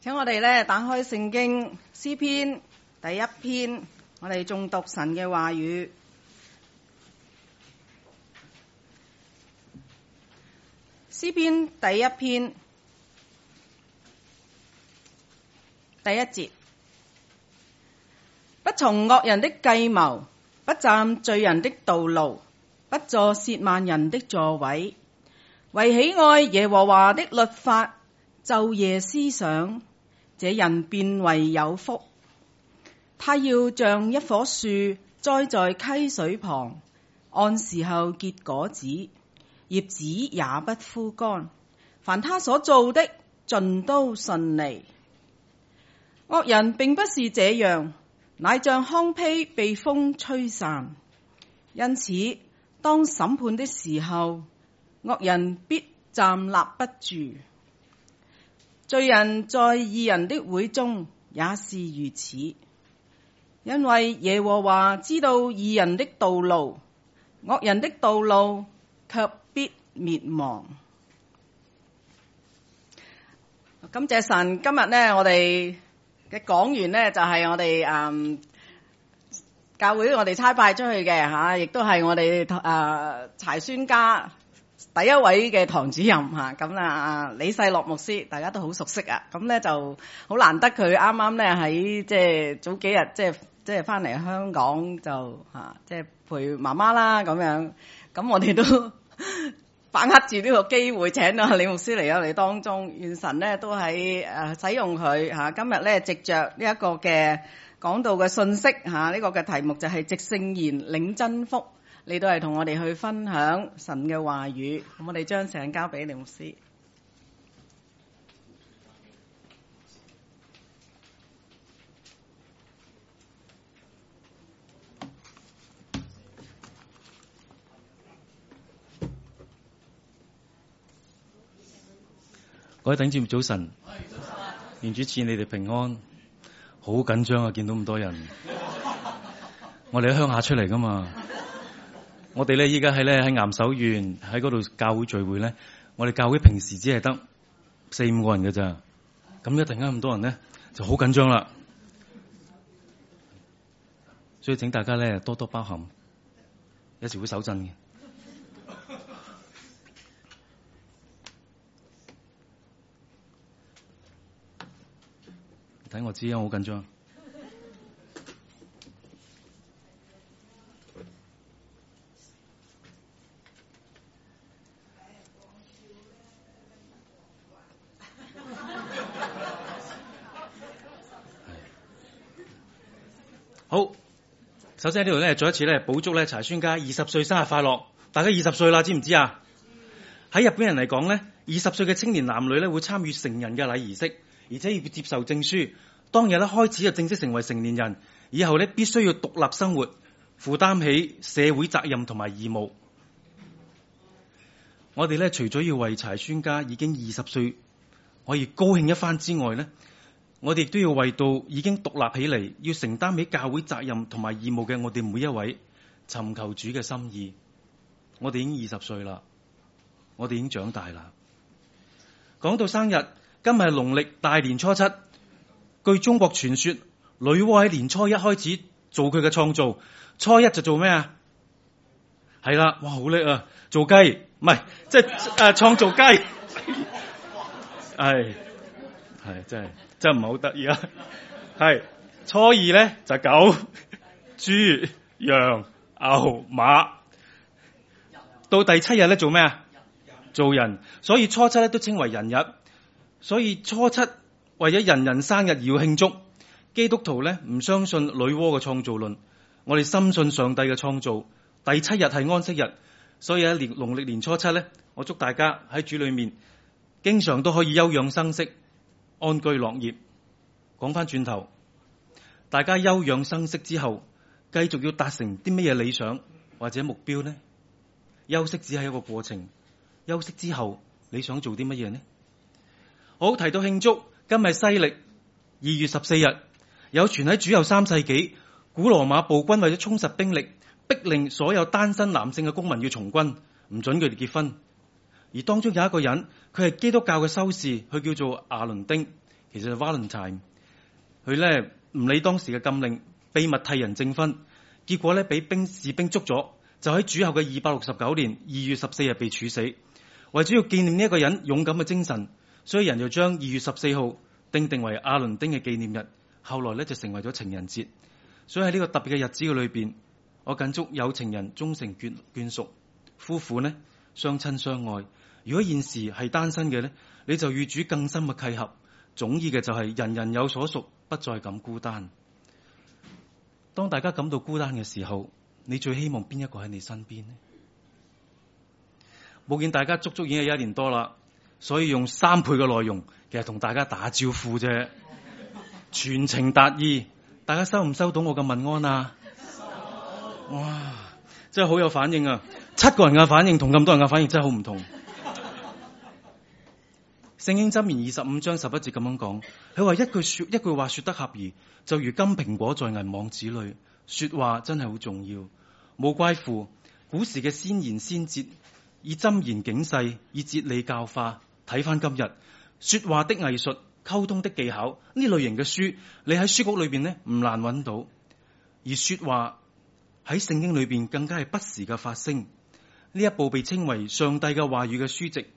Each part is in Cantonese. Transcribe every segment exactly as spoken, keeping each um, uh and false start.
請我哋咧打開聖經詩篇第一篇，我哋誦讀神嘅話語。詩篇第一篇第一節：不從惡人的計謀，不站罪人的道路，不坐褻慢人的座位，為喜愛耶和華的律法，晝夜思想，這人便為有福。他要像一棵樹栽在溪水旁，按時候結果子，葉子也不枯乾。凡他所做的，盡都順利。惡人並不是這樣，乃像糠秕被風吹散。因此，當審判的時候，惡人必站立不住。罪人在義人的會中也是如此，因為耶和華知道義人的道路，惡人的道路卻必滅亡。感謝神，今日呢，我哋嘅講員呢，就係我哋誒教會我哋差派出去嘅吓，亦都係我哋誒柴宣家第一位嘅堂主任嚇。咁啊李世樂牧師大家都好熟悉啊，咁咧就好難得佢啱啱咧喺即係早幾日即係即係翻嚟香港就嚇即係陪媽媽啦咁樣，咁我哋都把握住呢個機會請到李牧師嚟我哋當中，願神咧都喺誒使用佢嚇。今日咧藉着呢一個嘅講道嘅信息嚇，呢個嘅題目就係藉聖言領真福。你都係同我哋去分享神嘅話語，咁我哋將時間交俾李牧師。 各位弟兄姊妹早晨，願主賜你哋平安。好緊張啊，見到咁多人。我哋喺鄉下出嚟噶嘛。我哋咧依家喺咧喺岩手縣喺嗰度教會聚會咧，我哋教會平時只係得四五個人嘅咋，咁一突然間咁多人咧就好緊張啦，所以請大家咧多多包涵，有時會手震嘅。睇我知啊，我好緊張。好，首先喺呢度咧，再一次咧，補祝咧柴宣家二十歲生日快樂！大家二十歲啦，知唔知啊？喺日本人嚟講咧，二十歲嘅青年男女咧會參與成人嘅禮儀式，而且要接受證書。當日咧開始就正式成為成年人，以後咧必須要獨立生活，負擔起社會責任同埋義務。我哋咧除咗要為柴宣家已經二十歲可以高興一番之外咧，我哋亦都要為到已經獨立起嚟，要承擔起教會責任同埋義務嘅我哋每一位尋求主嘅心意。我哋已經二十歲啦，我哋已經長大啦。講到生日，今日係農曆大年初七。據中國傳說，女媧喺年初一開始做佢嘅創造，初一就做咩啊？係啦，哇，好叻啊！做雞，唔係即係誒創造雞，係係真係真係唔係好得意啊！係初二咧就狗、豬、羊、牛、馬，到第七日咧做咩啊？做人，所以初七咧都稱為人日，所以初七為咗人人生日而要慶祝。基督徒咧唔相信女媧嘅創造論，我哋深信上帝嘅創造。第七日係安息日，所以喺年農曆年初七咧，我祝大家喺主裏面經常都可以休養生息、安居樂業。講翻轉頭，大家休養生息之後，繼續要達成啲乜嘢理想或者目標呢？休息只係一個過程，休息之後你想做啲乜嘢呢？好，提到慶祝，今日西曆二月十四日，有傳喺主後三世紀，古羅馬暴君為咗充實兵力，逼令所有單身男性嘅公民要從軍，唔准佢哋結婚。而當中有一個人，佢係基督教嘅修士，佢叫做亞倫丁。 其實係 Valentine， 佢咧唔理當時嘅禁令，秘密替人證婚，結果咧俾兵士兵捉咗，就喺主後嘅二百六十九年二月十四日被處死。為咗要紀念呢一個人勇敢嘅精神，所以人就將二月十四號定定為阿倫丁嘅紀念日，後來咧就成為咗情人節。所以喺呢個特別嘅日子嘅裏邊，我謹祝有情人終成眷眷屬，夫婦呢相親相愛。如果現時係單身嘅咧，你就與主更深嘅契合。總意嘅就係人人有所屬，不再咁孤單。當大家感到孤單嘅時候，你最希望邊一個喺你身邊呢？冇見大家足足已經係一年多啦，所以用三倍嘅內容，其實同大家打招呼啫，全情達意。大家收唔收到我嘅問安啊？哇，真係好有反應啊！七個人嘅反應同咁多人嘅反應真係好唔同。聖經箴言二十五章十一節咁樣講，佢話一句說一句話說得合宜，就如金蘋果在銀網子裏。說話真係好重要，無怪乎古時嘅先賢先哲以箴言警世，以哲理教化。睇翻今日說話的藝術、溝通的技巧呢類型嘅書，你喺書局裏邊呢唔難揾到。而說話喺聖經裏邊更加係不時嘅發聲。呢一部被稱為上帝嘅話語嘅書籍，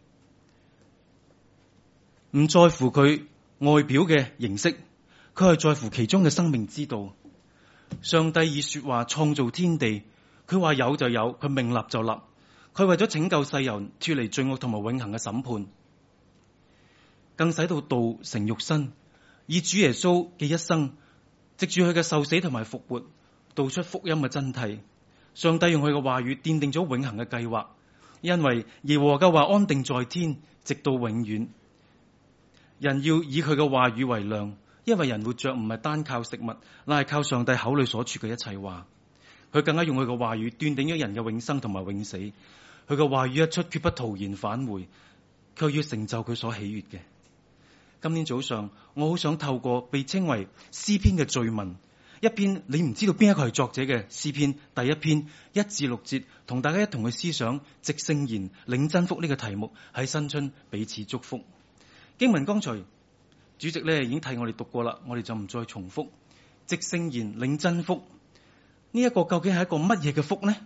唔在乎佢外表嘅形式，佢係在乎其中嘅生命之道。上帝以說話創造天地，佢話有就有，佢命立就立。佢為咗拯救世人脫離罪惡同埋永恆嘅審判，更使到道成肉身，以主耶穌嘅一生，藉住佢嘅受死同埋復活，道出福音嘅真諦。上帝用佢嘅話語奠定咗永恆嘅計劃，因為耶和華嘅話安定在天，直到永遠。人要以佢嘅話語為量，因為人活着唔係單靠食物，乃係靠上帝口裏所出嘅一切話。佢更加用佢嘅話語斷定咗人嘅永生同埋永死。佢嘅話語一出，決不徒然返回，卻要成就佢所喜悅嘅。今天早上，我好想透過被稱為詩篇嘅序文，一篇你唔知道邊一個係作者嘅詩篇，第一篇一至六節，同大家一同去思想藉聖言領真福呢個題目，喺新春彼此祝福。經文剛才主席咧已經替我哋讀過啦，我哋就唔再重複。藉聖言領真福呢一個究竟係一個乜嘢嘅福呢？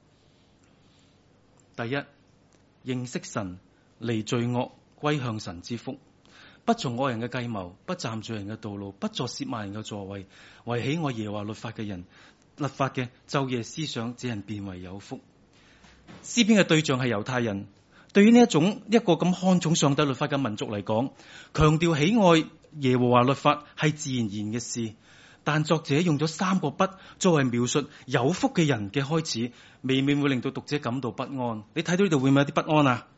第一，認識神，離罪惡，歸向神之福。不從惡人嘅計謀，不站罪人嘅道路，不坐褻慢人嘅座位，為喜愛耶和華律法嘅人，律法嘅晝夜思想，這人便為有福。詩篇嘅對象係猶太人，對於呢一種一個咁看重上帝律法嘅民族嚟講，強調喜愛耶和華律法係自然而然嘅事。但作者用咗三個不作為描述有福嘅人嘅開始，未免會令到讀者感到不安。你睇到呢度會唔會有啲不安啊？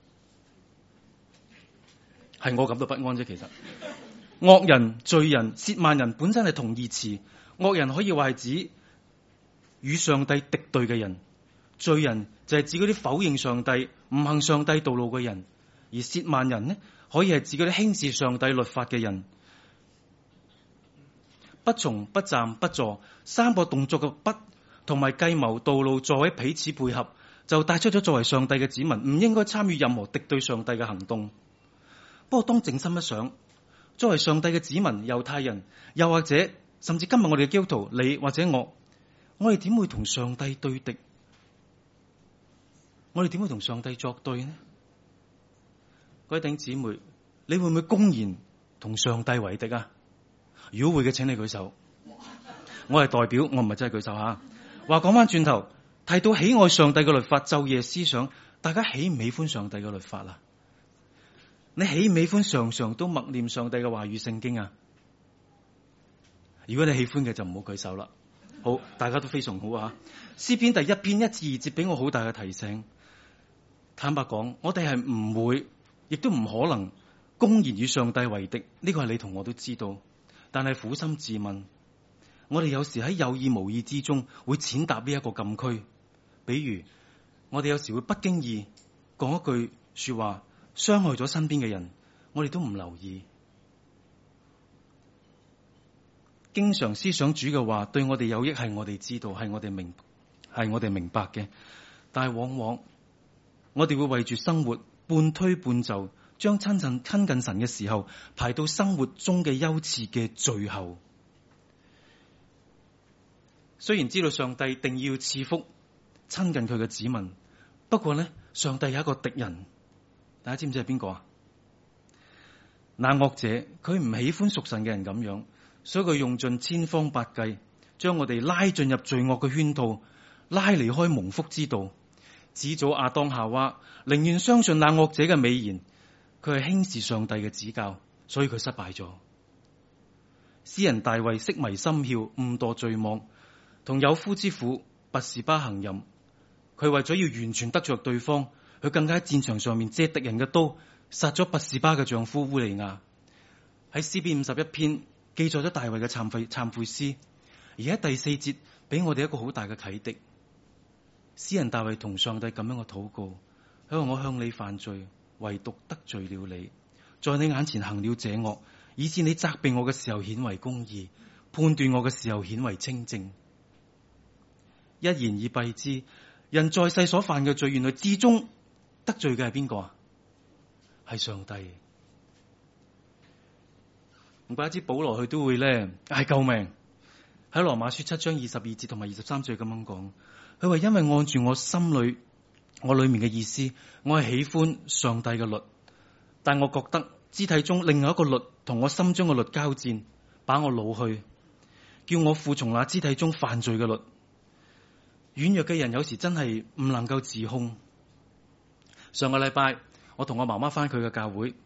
係我感到不安啫。其實惡人、罪人、褻慢人本身係同義詞。惡人可以話係指與上帝敵對嘅人，罪人就係指嗰啲否認上帝、唔行上帝道路嘅人，而褻慢人呢，可以係指嗰啲輕視上帝律法嘅人。不從、不站、不坐，三個動作嘅不同埋計謀道路作為彼此配合，就帶出咗作為上帝嘅子民唔應該參與任何敵對上帝嘅行動。不過當靜心一想，作為上帝嘅子民猶太人，又或者甚至今日我哋嘅基督徒，你或者我，我哋點會同上帝對敵？我哋點會同上帝作對呢？各位弟兄姊妹，你會唔會公然同上帝為敵啊？如果會嘅，請你舉手。我係代表，我唔係真係舉手吓。話講翻轉頭，提到喜愛上帝嘅律法，晝夜思想，大家喜唔喜歡上帝嘅律法啊？你喜唔喜歡常常都默念上帝嘅話語聖經啊？如果你喜歡嘅，就唔好舉手啦。好，大家都非常好啊。詩篇第一篇一至二節俾我好大嘅提醒。坦白講，我哋係唔會，亦都唔可能公然與上帝為敵。呢個係你同我都知道。但係苦心自問，我哋有時喺有意無意之中會踐踏呢一個禁區。比如我哋有時會不經意講一句說話，傷害咗身邊嘅人，我哋都唔留意。經常思想主嘅話對我哋有益，係我哋知道，係我哋明係我哋明白嘅。但係往往我哋會為住生活半推半就， 將親近親近神嘅時候排到生活中嘅優次嘅最後。雖然知道上帝定要賜福親近佢嘅子民，不過呢，上帝有一個敵人，大家知唔知係邊個啊？那惡者，佢唔喜歡屬神嘅人咁樣，所以佢用盡千方百計，將我哋拉進入罪惡嘅圈套，拉離開蒙福之道。始祖亞當夏娃寧願相信那惡者嘅美言，佢係輕視上帝嘅指教，所以佢失敗咗。詩人大衛色迷心竅，誤墮罪網，同有夫之婦拔示巴行淫。佢為咗要完全得着對方，佢更加喺戰場上面借敵人嘅刀殺咗拔示巴嘅丈夫烏利亞。喺詩篇五十一篇記載咗大衛嘅懺悔懺悔詩，而喺第四節俾我哋一個好大嘅啟迪。詩人大衛同上帝咁樣嘅禱告，佢話我向你犯罪，唯獨得罪了你，在你眼前行了這惡，以致你責備我嘅時候顯為公義，判斷我嘅時候顯為清正。一言以蔽之，人在世所犯嘅罪，原來至終得罪嘅係邊個啊？係上帝。唔怪之保羅佢都會咧嗌救命。喺羅馬書七章二十二節同埋二十三節咁樣講，佢話因為按住我心裏我裏面嘅意思，我係喜歡上帝嘅律，但我覺得肢體中另外一個律同我心中嘅律交戰，把我擄去，叫我服從那肢體中犯罪嘅律。軟弱嘅人有時真係唔能夠自控。上個禮拜我同我媽媽返佢嘅教會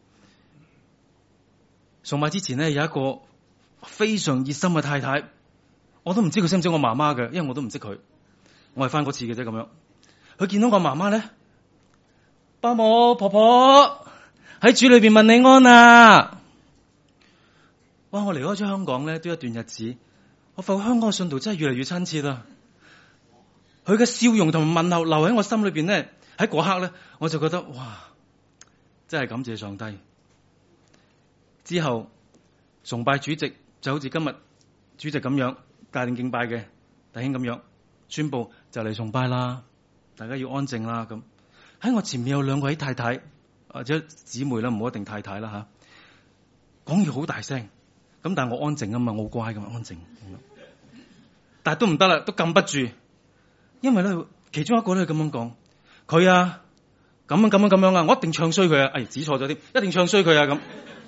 崇拜之前呢，有一個非常熱心嘅太太，我都唔知佢識唔識我媽媽嘅，因為我都唔識佢，我係返嗰次嘅啫咁樣。佢見到我媽媽咧，伯母婆婆喺主裏邊問你安啊！哇！我離開咗香港咧都一段日子，我發覺香港嘅信徒真係越嚟越親切啦。佢嘅笑容同埋問候留喺我心裏邊咧，喺嗰刻咧我就覺得哇，真係感謝上帝。之後崇拜主席就好似今日主席咁樣帶領敬拜嘅弟兄咁樣宣布就嚟崇拜啦，大家要安靜啦咁。喺我前面有兩位太太或者姊妹啦，唔好一定太太啦吓，講嘢好大聲，咁但係我安靜啊嘛，我好乖咁安靜，但係都唔得啦，都禁不住。因為咧，其中一個咧咁樣講，佢啊咁樣咁樣咁樣啊，我一定唱衰佢啊！哎，指錯咗添，一定唱衰佢啊！咁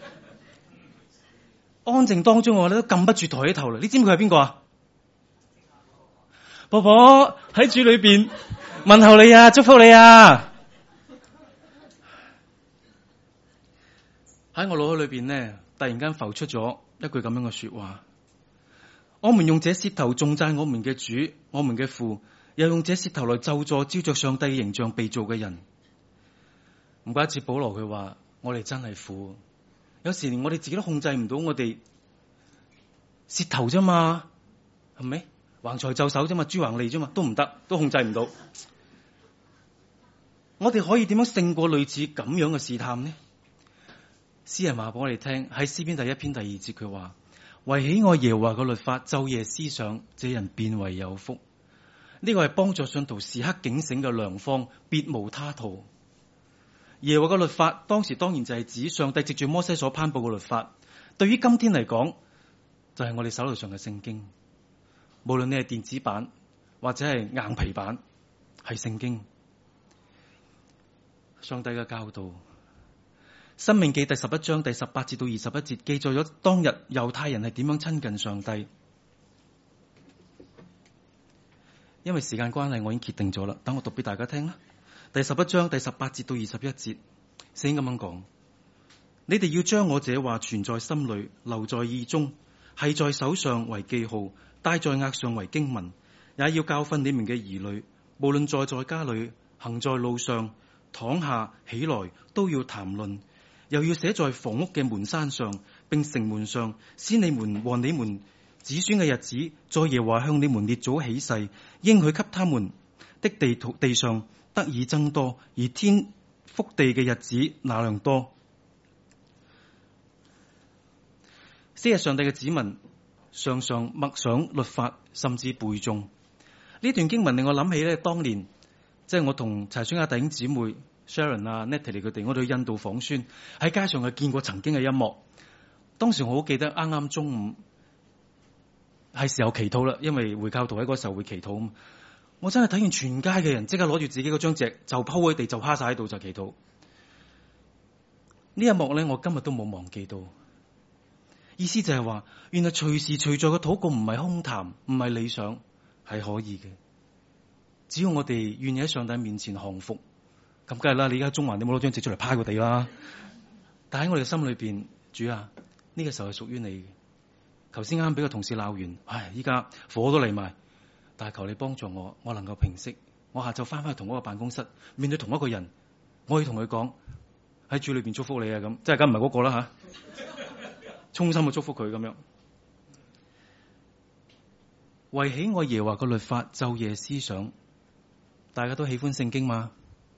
安靜當中我咧都禁不住抬起頭嚟，你知唔知佢係邊個啊？婆婆喺主裏邊問候你啊，祝福你啊！喺我腦海裏邊呢，突然間浮出咗一句咁樣嘅說話：我們用這舌頭頌讚我們嘅主，我們嘅父。又用這舌頭來咒詛照着上帝嘅形象被造嘅人。唔怪之保羅佢話我哋真係苦，有時連我哋自己都控制唔到我哋舌頭啫嘛，係咪？橫財就手啫嘛，豬橫脷啫嘛，都唔得，都控制唔到。我哋可以點樣勝過類似咁樣嘅試探呢？詩人話俾我哋聽，喺詩篇第一篇第二節佢話：為喜愛耶和華嘅律法，晝夜思想，這人便為有福。呢個係幫助信徒時刻警醒嘅良方，別無他途。耶和華嘅律法當時當然就係指上帝藉住摩西所頒布嘅律法。對於今天嚟講，就係、是、我哋手頭上嘅聖經。無論你係電子版或者係硬皮版，係聖經。上帝嘅教導，申命記第十一章第十八節到二十一節記載咗當日猶太人係點樣親近上帝。因為時間關係，我已經決定咗啦。等我讀俾大家聽啦。第十一章第十八節到二十一節，聖經咁樣講：你哋要將我這話存在心裏，留在意中，繫在手上為記號，戴在額上為經文，也要教訓你們嘅兒女。無論在在家裏，行在路上，躺下起來，都要談論。又要寫在房屋嘅門閂上，並城門上，使你們和你們子孫嘅日子，在耶和華向你們列祖起誓，應許給他們的地土地上得以增多，而天覆地嘅日子那樣多。昔日上帝嘅子民常常默想律法，甚至背誦呢段經文，令我諗起咧，當年即係、就是、我同柴孫亞弟兄姊妹 Sharon 啊、Natalie 佢哋，我哋去印度訪宣，喺街上係見過曾經嘅一幕。當時我好記得啱啱中午係時候祈禱啦，因為回教徒喺嗰個時候會祈禱啊嘛。我真係睇完全街嘅人即刻攞住自己嗰張席就鋪喺地就趴晒喺度就祈禱。呢一幕咧，我今日都冇忘記到。意思就係話，原來隨時隨在嘅禱告唔係空談，唔係理想，係可以嘅。只要我哋願意喺上帝面前降服，咁梗係啦。你而家中環你冇攞張席出嚟趴個地啦。但喺我哋嘅心裏邊，主啊，呢個時候係屬於你嘅。頭先啱俾個同事鬧完，唉，依家火都嚟埋。但係求你幫助我，我能夠平息。我下晝翻返去同一個辦公室，面對同一個人，我可以同佢講喺主裏邊祝福你啊，咁即係梗唔係嗰個啦吓，衷心去祝福佢咁樣。為喜愛耶和華嘅律法，晝夜思想。大家都喜歡聖經嘛？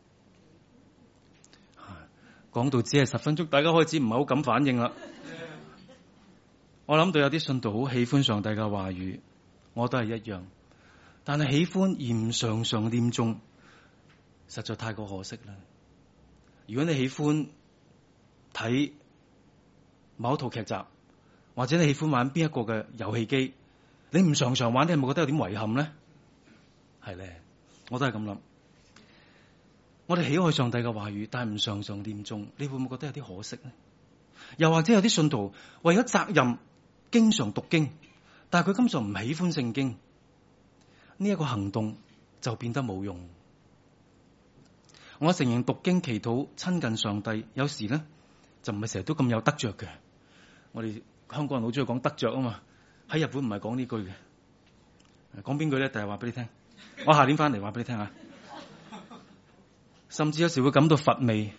講到只係十分鐘，大家開始唔係好敢反應啦。我諗到有啲信徒好喜歡上帝嘅話語，我都係一樣。但係喜歡而唔常常念誦，實在太過可惜啦。如果你喜歡睇某一套劇集，或者你喜歡玩邊一個嘅遊戲機，你唔常常玩，你係咪覺得有點遺憾咧？係咧，我都係咁諗。我哋喜愛上帝嘅話語，但係唔常常念誦，你會唔會覺得有啲可惜咧？又或者有啲信徒為咗責任，經常讀經，但係佢根本上唔喜歡聖經。呢一個行動就變得冇用。我承認讀經祈禱親近上帝，有時咧就唔係成日都咁有得着嘅。我哋香港人好中意講得着啊嘛，喺日本唔係講呢句嘅。講邊句咧？第日話俾你聽。我下年翻嚟話俾你聽啊。甚至有時會感到乏味。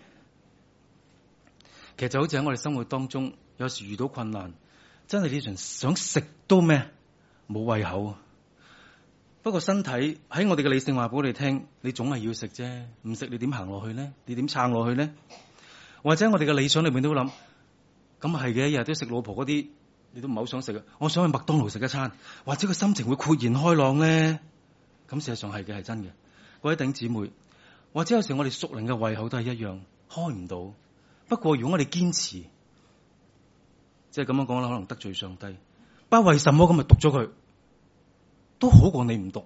其實就好似喺我哋生活當中，有時遇到困難，真係你想想食都咩冇胃口。不過身體喺我哋嘅理性話俾我哋聽，你總係要食啫，唔食你點行落去呢？你點撐落去呢？或者我哋嘅理想裏面都諗，咁係嘅，日日都食老婆嗰啲，你都唔係好想食啊！我想去麥當勞食一餐，或者個心情會豁然開朗咧。咁事實上係嘅，係真嘅。各位弟兄姊妹，或者有時我哋屬靈嘅胃口都係一樣，開唔到。不過如果我哋堅持，即係咁樣講啦，可能得罪上帝。不為什麼咁咪讀咗佢？都好過你唔讀。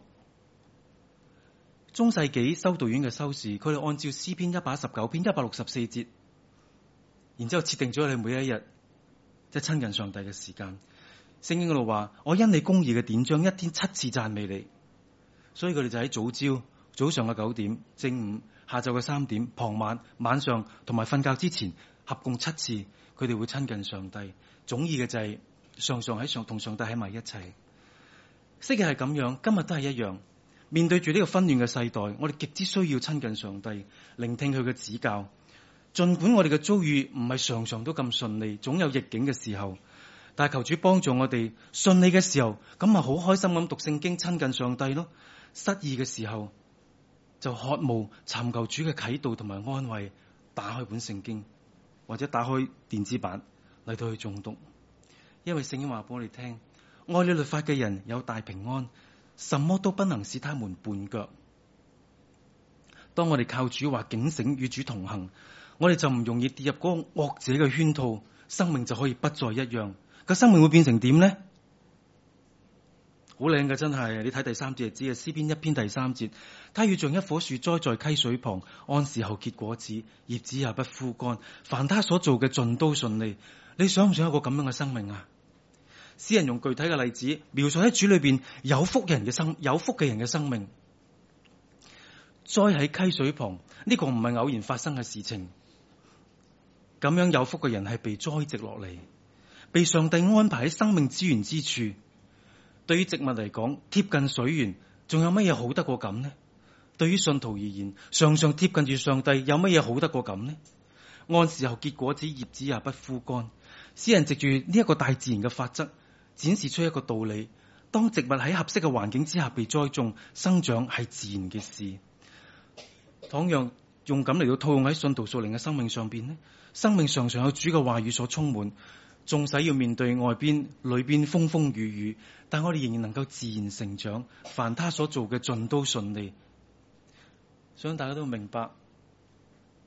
中世紀修道院嘅修士，佢哋按照詩篇一百一十九篇一百六十四節，然之後設定咗你每一日即係親近上帝嘅時間。聖經嗰度話：我因你公義嘅典章，一天七次讚美你。所以佢哋就喺早朝、早上嘅九點、正午、下晝嘅三點、傍晚、晚上同埋瞓覺之前，合共七次，佢哋會親近上帝。總意嘅就係常常喺上同上帝喺埋一齊。昔日係咁樣，今日都係一樣。面對住呢個紛亂嘅世代，我哋極之需要親近上帝，聆聽佢嘅指教。盡管我哋嘅遭遇唔係常常都咁順利，總有逆境嘅時候，但係求主幫助我哋順利嘅時候，咁咪好開心咁讀聖經親近上帝咯。失意嘅時候就渴慕尋求主嘅啟導同埋安慰，打開本聖經或者打開電子版嚟到去誦讀。因為聖經話俾我哋聽，愛你律法嘅人有大平安，什麼都不能使他們絆腳。當我哋靠主話警醒與主同行，我哋就唔容易跌入嗰個惡者嘅圈套，生命就可以不再一樣。個生命會變成點呢？好靚嘅真係，你睇第三節就知嘅。詩篇一篇第三節，他要像一棵樹栽在溪水旁，按時候結果子，葉子也不枯乾，凡他所做嘅盡都順利。你想唔想有個咁樣嘅生命啊？詩人用具體嘅例子描述喺主裏邊有福人嘅生有福嘅人嘅生命。栽喺溪水旁，呢個唔係偶然發生嘅事情。咁樣有福嘅人係被栽植落嚟，被上帝安排喺生命之源之處。對於植物嚟講，貼近水源，仲有乜嘢好得過咁呢？對於信徒而言，常常貼近住上帝，有乜嘢好得過咁呢？按時候結果子，葉子也不枯乾。詩人藉住呢一個大自然嘅法則，展示出一個道理：當植物喺合適嘅環境之下被栽種，生長係自然嘅事。倘若用咁嚟到套用喺信徒屬靈嘅生命上邊呢？生命常常有主嘅話語所充滿，縱使要面對外邊裏邊風風雨雨，但我哋仍然能夠自然成長。凡他所做嘅盡都順利。想大家都明白，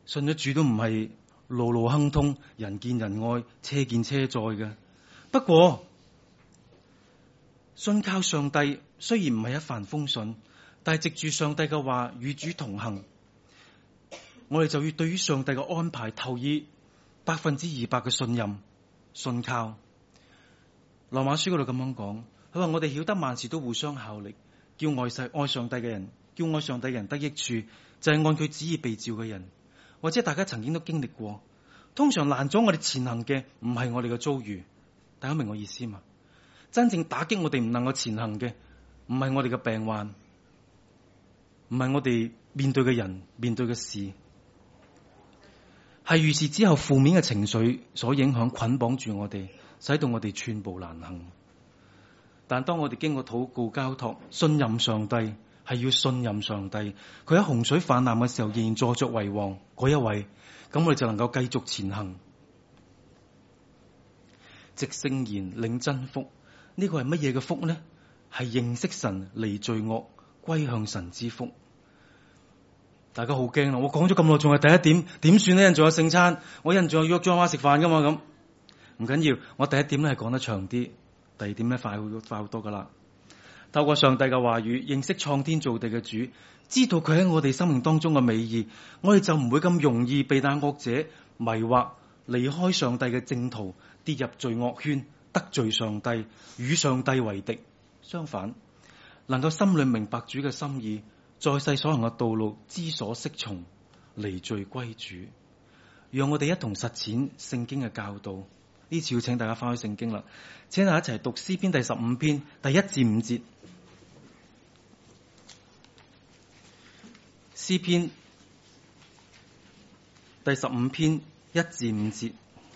信咗主都唔係路路亨通、人見人愛、車見車載嘅。不過信靠上帝雖然唔係一帆風順，但係藉住上帝嘅話與主同行，我哋就要對於上帝嘅安排投以百分之二百嘅信任、信靠。羅馬書嗰度咁樣講，佢話我哋曉得萬事都互相效力，叫愛世愛上帝嘅人，叫愛上帝嘅人得益處，就係、是、按佢旨意被召嘅人。或者大家曾經都經歷過，通常攔咗我哋前行嘅唔係我哋嘅遭遇，大家明我意思嘛？真正打擊我哋唔能夠前行嘅唔係我哋嘅病患，唔係我哋面對嘅人、面對嘅事，係遇事之後負面嘅情緒所影響，捆綁住我哋，使到我哋寸步難行。但當我哋經過禱告交託，信任上帝，係要信任上帝，佢喺洪水泛濫嘅時候仍然坐着為王嗰一位，咁我哋就能夠繼續前行。藉聖言領真福，呢個係乜嘢嘅福呢？係認識神、離罪惡、歸向神之福。大家好驚啦！我講咗咁耐，仲係第一點，點算呢？人仲有聖餐，我人仲有約咗阿媽食飯噶嘛？咁唔緊要，我第一點咧係講得長啲，第二點咧快好快好多噶啦。透過上帝嘅話語，認識創天造地嘅主，知道佢喺我哋生命當中嘅美意，我哋就唔會咁容易被那惡者迷惑，離開上帝嘅正途，跌入罪惡圈，得罪上帝，與上帝為敵。相反，能夠心裏明白主嘅心意，在世所行嘅道路知所適從，離罪歸主。讓我哋一同實踐聖經嘅教導。呢次要請大家翻去聖經啦，請大家一齊讀詩篇第十五篇第一至五節。詩篇第十五篇一至五節。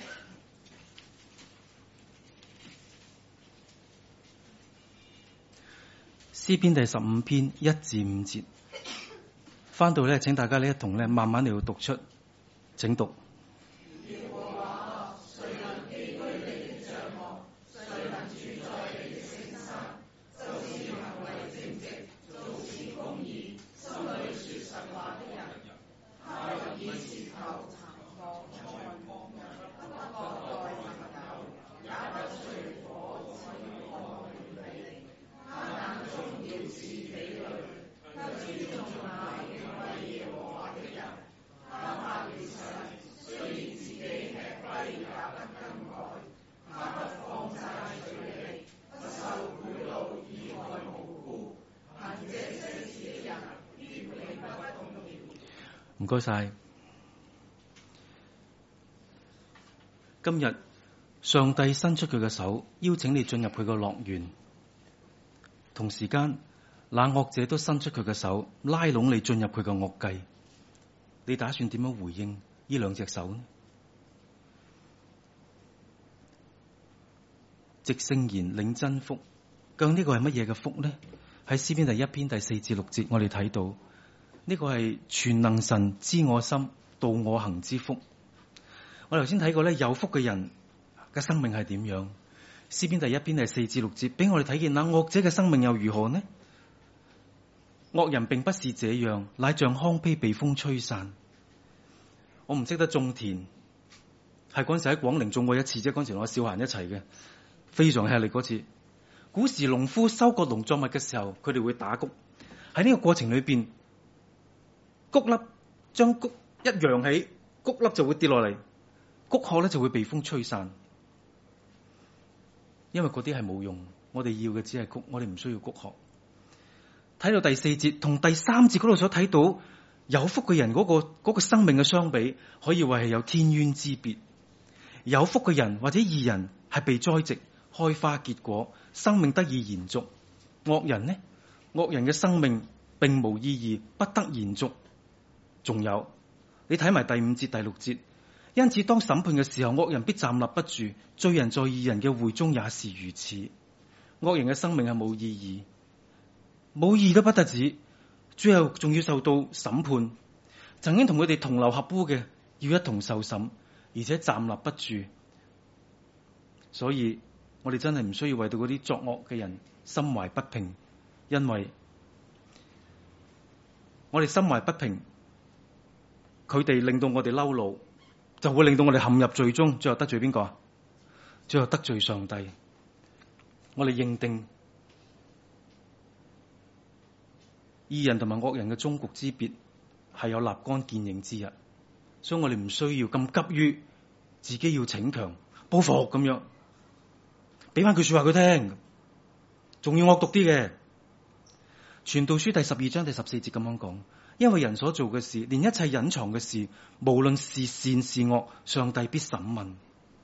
詩篇第十五篇一至五節，翻到咧，請大家呢一同咧慢慢嚟到讀出，請讀。唔該晒。今日上帝伸出佢嘅手，邀請你進入佢嘅樂園。同時間，那惡者都伸出佢嘅手，拉攏你進入佢嘅惡計。你打算點樣回應呢兩隻手呢？藉聖言領真福，究竟呢個係乜嘢嘅福呢？喺詩篇第一篇第四至六節，我哋睇到。呢個係全能神知我心、道我行之福。我頭先睇過咧，有福嘅人嘅生命係點樣？詩篇第一篇第四至六節，俾我哋睇見那惡者嘅生命又如何呢？惡人並不是這樣，乃像糠秕被風吹散。我唔識得種田，係嗰陣時喺廣寧種過一次啫。嗰陣時我小閒一齊嘅，非常吃力嗰次。古時農夫收割農作物嘅時候，佢哋會打穀。喺呢個過程裏邊，穀粒將穀一揚起，穀粒就會跌落嚟，穀殼咧就會被風吹散。因為嗰啲係冇用，我哋要嘅只係穀，我哋唔需要穀殼。睇到第四節同第三節嗰度所睇到有福嘅人嗰、嗰個、嗰個生命嘅相比，可以話係有天淵之別。有福嘅人或者義人係被栽植、開花結果，生命得以延續。惡人呢？惡人嘅生命並無意義，不得延續。仲有，你睇埋第五節、第六節，因此當審判嘅時候，惡人必站立不住，罪人在義人嘅會中也是如此。惡人嘅生命係冇意義，冇意義都不得止，最後仲要受到審判。曾經同佢哋同流合污嘅，要一同受審，而且站立不住。所以我哋真係唔需要為到嗰啲作惡嘅人心懷不平，因為我哋心懷不平。 佢哋令到我哋嬲怒，就會令到我哋陷入罪中，最後得罪邊個啊？最後得罪上帝。我哋認定義人同埋惡人嘅終局之別係有立竿見影之日，所以我哋唔需要咁急於自己要逞強報復咁樣，俾翻句說話佢聽，仲要惡毒啲嘅。傳道書第十二章第十四節咁樣講，因為人所做嘅事，連一切隱藏嘅事，無論是善是惡，上帝必審問。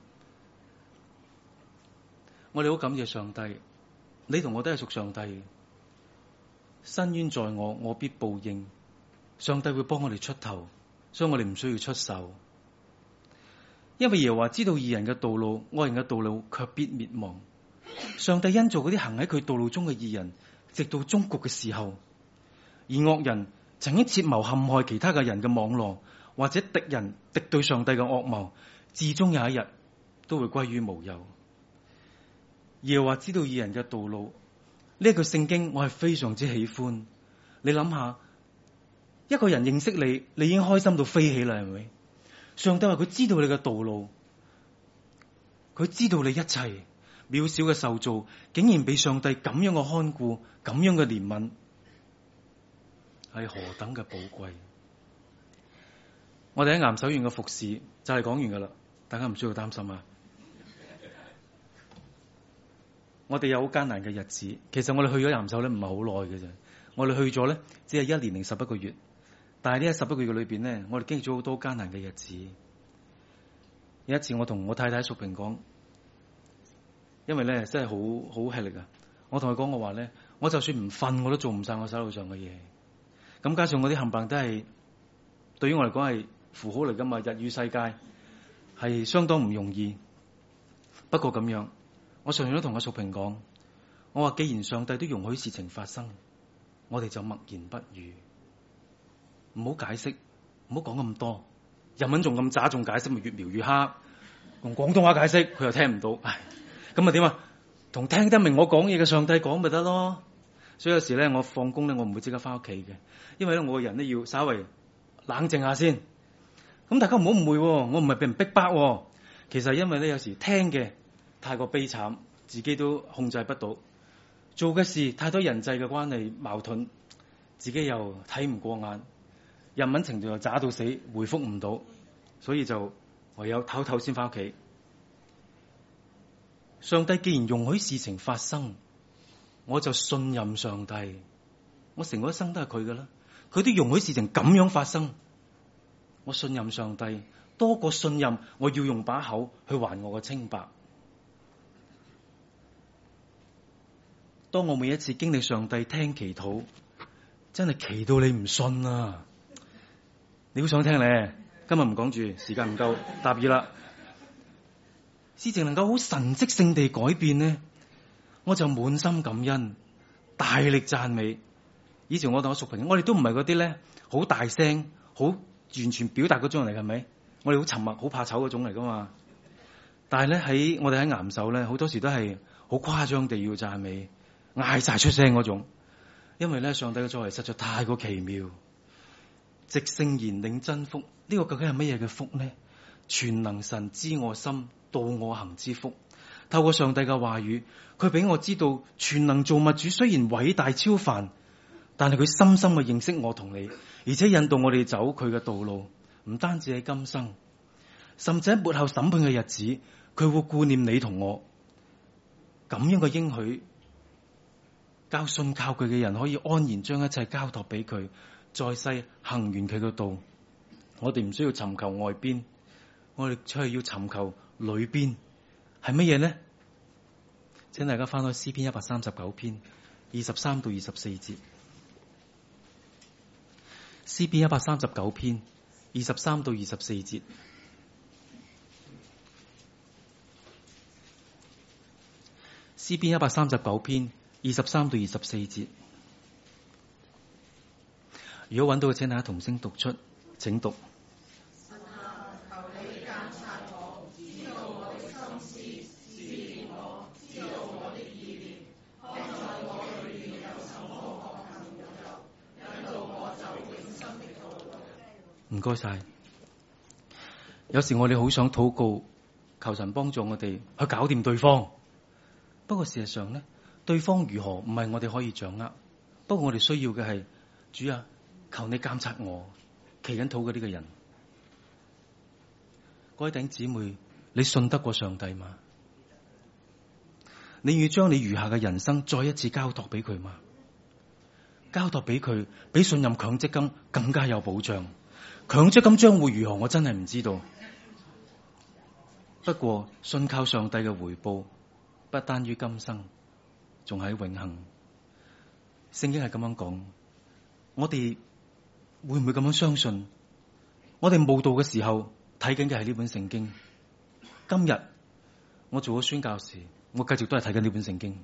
我哋好感謝上帝，你同我都係屬上帝嘅，伸冤在我，我必報應。上帝會幫我哋出頭，所以我哋唔需要出手。因為耶和華知道義人嘅道路，惡人嘅道路卻必滅亡。上帝因做嗰啲行喺佢道路中嘅義人，直到終局嘅時候，而惡人曾經設謀陷害其他嘅人嘅網絡，或者敵人敵對上帝嘅惡謀，至終有一日都會歸於無有。耶和華知道義人嘅道路，呢一句聖經我係非常之喜歡。你諗下，一個人認識你，你已經開心到飛起啦，係咪？上帝話佢知道你嘅道路，佢知道你一切渺小嘅受造，竟然被上帝咁樣嘅看顧，咁樣嘅憐憫，係何等嘅寶貴。我哋喺岩手縣嘅服侍就係講完噶啦，大家唔需要擔心啊。我哋有好艱難嘅日子，其實我哋去咗岩手咧唔係好耐嘅啫，我哋去咗咧只係一年零十一個月，但係呢十一個月嘅裏邊咧，我哋經歷咗好多艱難嘅日子。有一次我同我太太淑萍講，因為咧真係好好吃力啊，我同佢講我話咧，我就算唔瞓我都做唔晒我手頭上嘅嘢，咁加上我啲冚唪唥都係對於我嚟講係符號嚟噶嘛，日與世界係相當唔容易。不過咁樣。我上次都同阿淑萍講，我話既然上帝都容許事情發生，我哋就默言不語，唔好解釋，唔好講咁多。日文仲咁渣，仲解釋咪越描越黑。用廣東話解釋，佢又聽唔到，唉，咁啊點啊？同聽得明我講嘢嘅上帝講咪得咯。所以有時咧，我放工咧，我唔會即刻翻屋企嘅，因為咧我個人咧要稍微冷靜下先。咁大家唔好誤會，我唔係俾人逼迫，其實因為咧有時聽嘅太過悲慘，自己都控制不到，做嘅事太多人際嘅關係矛盾，自己又睇唔過眼，日文程度又渣到死，回覆唔到，所以就唯有唞唞先翻屋企。上帝既然容許事情發生，我就信任上帝，我成個一生都係佢噶啦，佢都容許事情咁樣發生，我信任上帝多過信任我要用把口去還我嘅清白。當我每一次經歷上帝聽祈禱，真係祈到你唔信啊！你好想聽咧，今日唔講住，時間唔夠，答意啦。事情能夠好神蹟性地改變呢，我就滿心感恩，大力讚美。以前我同我淑萍，我哋都唔係嗰啲咧，好大聲，好完全表達嗰種人嚟，係咪？我哋好沉默，好怕醜嗰種嚟噶嘛。但係咧喺我哋喺岩手咧，好多時都係好誇張地要讚美。嗌晒出聲嗰種，因為咧上帝嘅作為實在太過奇妙，直聖言領真福，呢、這個究竟係乜嘢嘅福呢？全能神知我心，道我行之福。透過上帝嘅話語，佢俾我知道全能造物主雖然偉大超凡，但係佢深深嘅認識我同你，而且引導我哋走佢嘅道路。唔單止喺今生，甚至喺末後審判嘅日子，佢會顧念你同我。咁樣嘅應許，教信靠佢嘅人可以安然將一切交託俾佢，在世行完佢嘅道。我哋唔需要尋求外邊，我哋出去要尋求裏邊，係乜嘢呢？請大家翻去詩篇一百三十九篇二十三到二十四節。詩篇一百三十九篇二十三到二十四節。詩篇一百三十九篇二十三到二十四節，如果揾到嘅，請大家同聲讀出，請讀。 神啊，求你監察我，知道我的心思，試驗我，知道我的意念，看在我裏面有什麼惡行沒有，引導我走永生的道路。 唔該晒， 有時我哋好想禱告，求神幫助我哋去搞掂對方。不過事實上咧，對方如何唔係我哋可以掌握。不過我哋需要嘅係，主啊，求你監察我祈緊禱嘅呢個人。各位弟兄姊妹，你信得過上帝嗎？你願意將你餘下嘅人生再一次交託俾佢嗎？交託俾佢，比信任強積金更加有保障。強積金將會如何，我真係唔知道。不過信靠上帝嘅回報，不單於今生，仲喺永恆。聖經係咁樣講，我哋會唔會咁樣相信？我哋慕道嘅時候睇緊嘅係呢本聖經。今日我做咗宣教士，我繼續都係睇緊呢本聖經。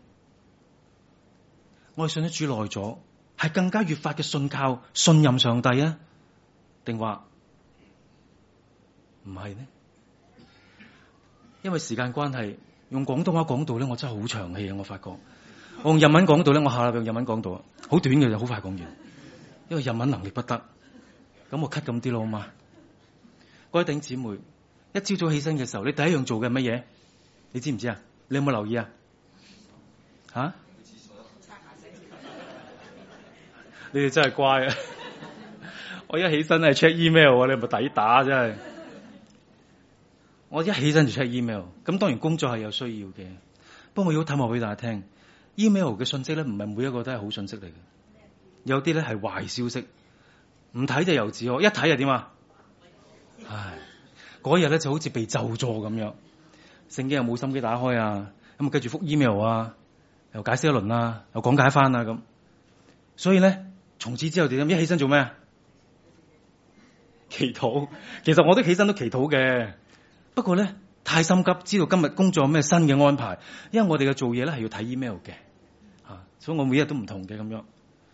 我哋信咗主耐咗，係更加越發嘅信靠、信任上帝啊？定話唔係呢？因為時間關係，用廣東話講到咧，我真係好長氣啊！我發覺我用日文講到咧，我下禮拜用日文講到，好短嘅就好快講完。因為日文能力不得，咁我 cut 咁啲咯，好嘛？各位弟兄姊妹，一朝早起身嘅時候，你第一樣做嘅係乜嘢？你知唔知啊？你有冇留意啊？吓、啊？你哋真係乖啊！我一起身係 check email 啊，你咪抵打真係。我一起身就 check email， 咁當然工作係有需要嘅。不過我要睇話俾大家聽 ，email 嘅信息咧，唔係每一個都係好信息嚟嘅，有啲咧係壞消息。唔睇就由自可，一睇就點啊？唉，嗰日咧就好似被咒詛咁樣，聖經又冇心機打開啊，咁啊繼續覆 email 啊，又解釋一輪啊，又講解翻啊咁。所以咧，從此之後點？一起身做咩啊？祈禱。其實我都起身都祈禱嘅。不過咧，太心急，知道今日工作有咩新嘅安排，因為我哋嘅做嘢咧係要睇 email 嘅，啊，所以我每日都唔同嘅咁樣。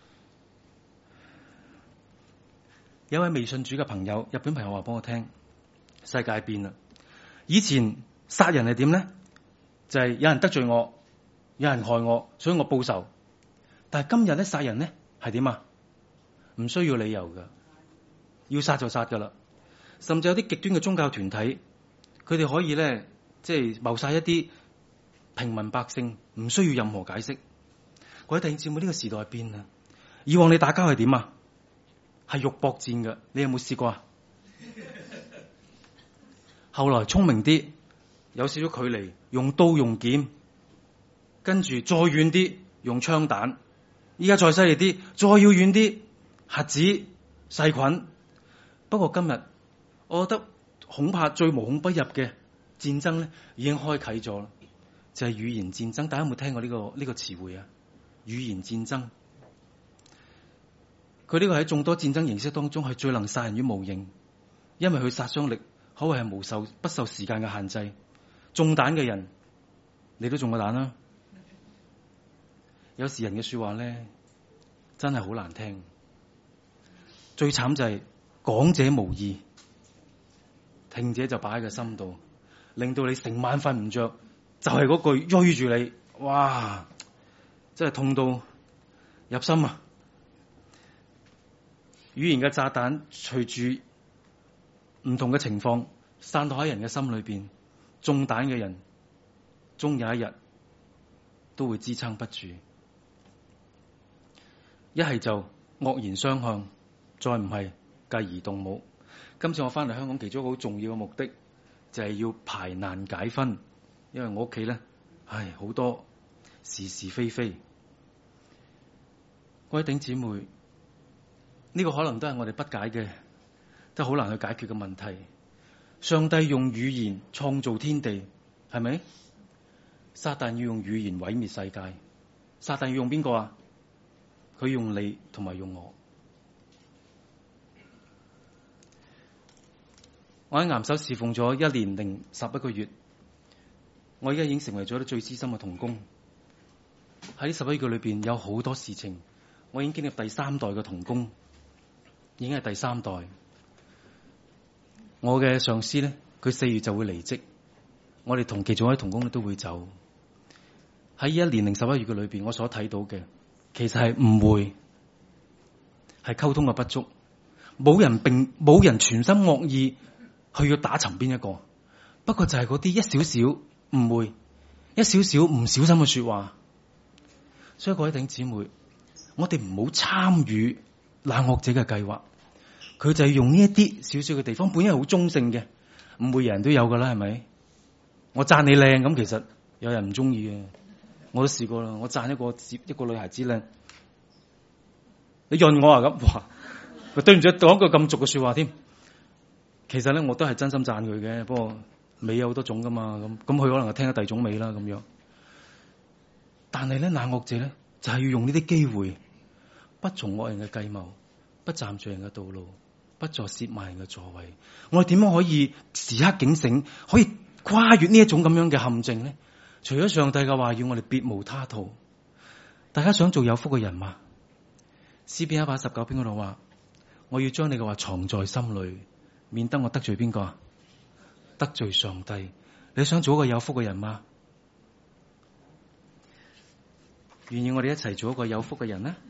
有一位微信主嘅朋友，日本朋友話幫我聽，世界變啦。以前殺人係點咧？就係、是、有人得罪我，有人害我，所以我報仇。但係今日咧殺人咧係點啊？唔需要理由噶，要殺就殺噶啦。甚至有啲極端嘅宗教團體。佢哋可以咧，即係謀殺一啲平民百姓，唔需要任何解釋。各位弟兄姊妹，呢個時代係變啦。以往你打交係點啊？係肉搏戰㗎，你有冇試過啊？後來聰明啲，有少少距離，用刀用劍，跟住再遠啲用槍彈。依家再犀利啲，再要遠啲核子細菌。不過今日，我覺得。恐怕最無孔不入嘅戰爭咧，已經開啟咗啦，就係、是、語言戰爭。大家有冇聽過呢、這個呢、這個詞彙啊？語言戰爭，佢呢個喺眾多戰爭形式當中係最能殺人於無形，因為佢殺傷力可謂係無受不受時間嘅限制。中彈嘅人，你都中過彈啦。有時人嘅說話咧，真係好難聽。最慘就係講者無意。聽者就擺喺個心度，令到你成晚瞓唔着，就係、是、嗰句追住你，哇！真係痛到入心啊！語言嘅炸彈隨住唔同嘅情況散到喺人嘅心裏邊，中彈嘅人終有一日都會支撐不住。一係就惡言相向，再唔係繼而動武。今次我翻嚟香港，其中一個好重要嘅目的就係要排難解紛，因為我屋企咧，唉，好多是是非非。各位弟兄姊妹，呢、這個可能都係我哋不解嘅，都好難去解決嘅問題。上帝用語言創造天地，係咪？撒旦要用語言毀滅世界，撒旦要用邊個啊？佢用你同埋用我。我喺岩手侍奉咗一年零十一個月，我而家已經成為咗最資深嘅同工。喺呢十一個月裏邊，有好多事情，我已經經歷第三代嘅同工，已經係第三代。我嘅上司咧，佢四月就會離職，我哋同其中一位同工咧都會走。喺一年零十一月嘅裏邊，我所睇到嘅，其實係誤會，係溝通嘅不足，冇人並冇人全心惡意佢要打沉邊一個。不過就係嗰啲一少少誤會、一少少唔小心嘅說話。所以各位弟兄姊妹，我哋唔好參與那惡者嘅計劃。佢就係用呢一啲少少嘅地方，本應係好中性嘅，誤會人都有噶啦，係咪？我讚你靚咁，其實有人唔中意嘅，我都試過啦。我讚一個一個女孩子靚，你潤我啊咁，哇！對唔住，講句咁俗嘅說話添。其實咧，我都係真心讚佢嘅，不過美有好多種噶嘛，咁咁佢可能係聽咗第二種美啦咁樣。但係咧，那惡者咧就係要用呢啲機會，不從惡人嘅計謀，不站罪人嘅道路，不坐褻慢人嘅座位。我哋點樣可以時刻警醒，可以跨越呢一種咁樣嘅陷阱咧？除咗上帝嘅話語，我哋別無他途。大家想做有福嘅人嘛？詩篇一百一十九篇嗰度話：我要將你嘅話藏在心裏，免得我得罪邊個啊？得罪上帝。你想做一個有福嘅人嗎？願意我哋一齊做一個有福嘅人呢？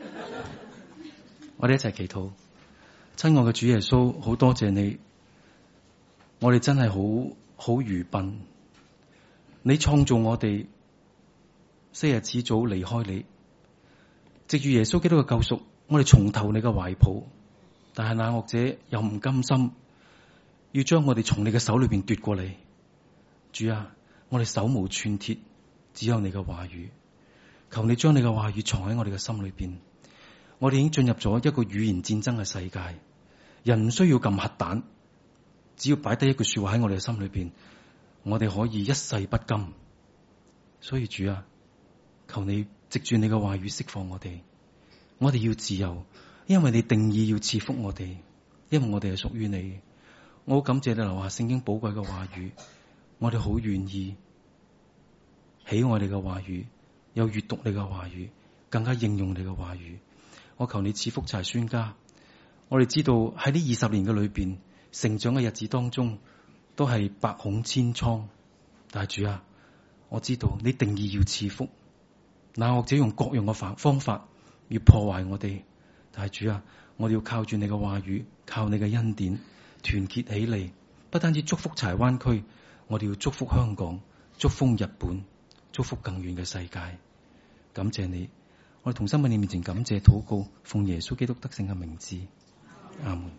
我哋一齊祈禱。親愛嘅主耶穌，好多謝你，我哋真係好好愚笨。你創造我哋，昔日始早離開你，藉住耶穌基督嘅救贖，我哋重投你嘅懷抱。但係那惡者又唔甘心，要將我哋從你嘅手裏邊奪過嚟。主啊，我哋手無寸鐵，只有你嘅話語。求你將你嘅話語藏喺我哋嘅心裏邊。我哋已經進入咗一個語言戰爭嘅世界，人唔需要撳核彈，只要擺低一句說話喺我哋嘅心裏邊，我哋可以一世不甘。所以主啊，求你藉住你嘅話語釋放我哋，我哋要自由，因為你定義要賜福我哋，因為我哋係屬於你。我好感謝你留下聖經寶貴嘅話語，我哋好願意喜愛你嘅話語，又閱讀你嘅話語，更加應用你嘅話語。我求你賜福柴宣家。我哋知道喺呢二十年嘅裏邊，成長嘅日子當中都係百孔千瘡，但係主啊，我知道你定義要賜福，那惡者用各樣嘅方方法要破壞我哋，但係主啊，我哋要靠住你嘅話語，靠你嘅恩典團結起嚟，不單止祝福柴灣區，我哋要祝福香港，祝福日本，祝福更遠嘅世界。感謝你，我哋同心喺你面前感謝禱告，奉耶穌基督得勝嘅名字，阿門。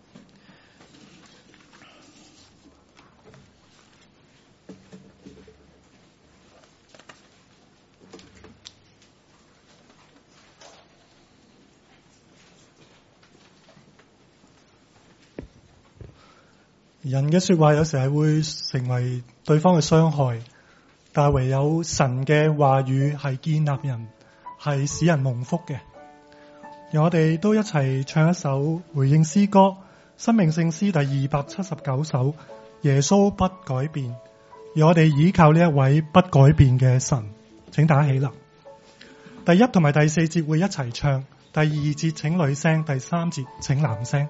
人嘅說話有時係會成為對方嘅傷害，但係唯有神嘅話語係建立人，係使人蒙福嘅。讓我哋都一齊唱一首回應詩歌《生命聖詩》第二百七十九首《耶穌不改變》，讓我哋依靠呢一位不改變嘅神。請大家起立。第一同埋第四節會一齊唱，第二節請女聲，第三節請男聲。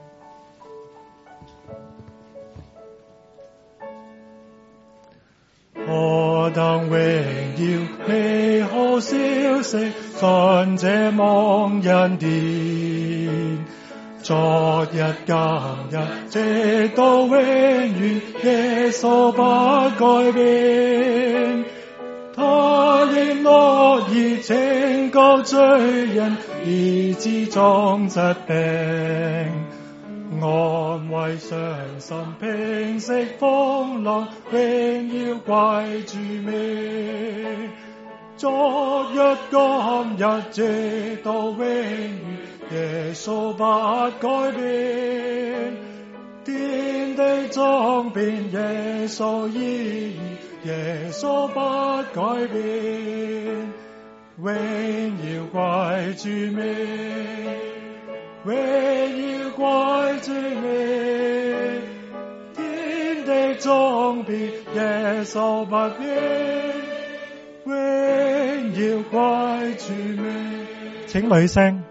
何等榮耀美好消息，信這蒙恩典，昨日今日直到永遠，耶穌不改變。他仍樂意拯救罪人，醫治眾疾病，安慰傷心，平息風浪，榮耀歸主名。昨日今日直到永遠，耶穌不改變。天地終變，耶穌依然，耶穌不改變。榮耀歸主名，榮耀歸主名，天地終變，耶穌不變，榮耀歸主名。請女聲。